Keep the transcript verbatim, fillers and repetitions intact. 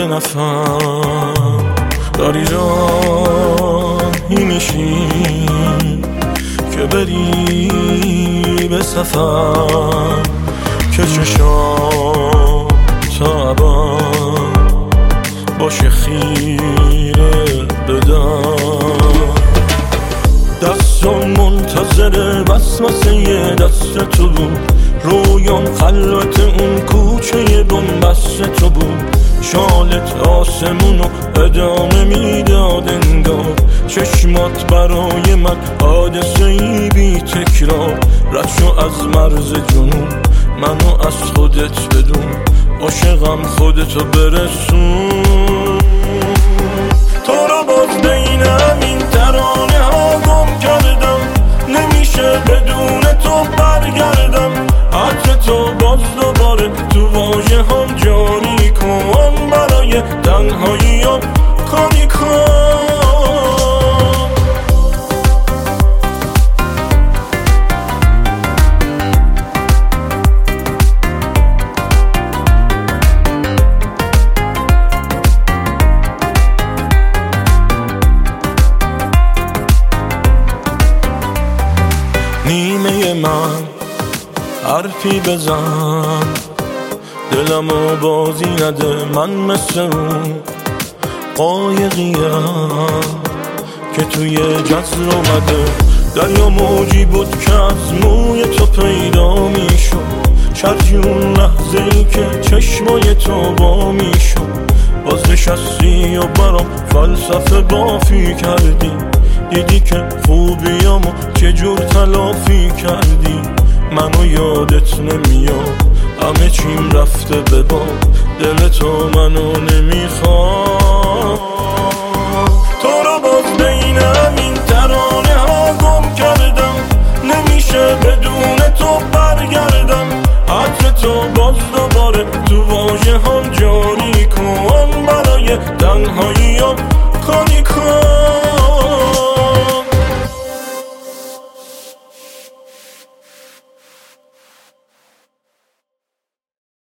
یه نفر داری راهی میشی که بری به سفر که چشام تا ابد باشه خیره بدن. دستم منتظر وسوسه یه دست تو بود، رویام خلوت اون کوچه بنبست تو بود. شالت آسمونو ادامه میداد انگار، چشمات برای من حادثه ای بی تکرار. رد شو از مرز جنون، منو از خودت بدون، عاشقم خودتو برسون. تو رو باز بین همین ترانه ها گم کردم، نمیشه بدون تو برگردم. عطر تو باز دوباره تو واژه هم جاری کن، برای تنهاییام کاری کن. نیمه من حرفی بزن، دلمو بازی نده. من مثل اون قایقیم که توی جزر اومده، دریا موجی بود که از موی تو پیدا میشد. شرجی اون لحظه ای که چشمای تو با میشد، باز نشستی و برام فلسفه بافی کردی. دیدی که خوبیامو چجور تلافی کردی، منو یادت نمیاد، همه چیم رفته به باد. دل تو منو نمیخواد، تو رو باز بین همین ترانه ها گم کردم، نمیشه بدون تو برگردم. عطر تو باز دوباره تو واژه هم جاری کن، برای تنهاییام کاری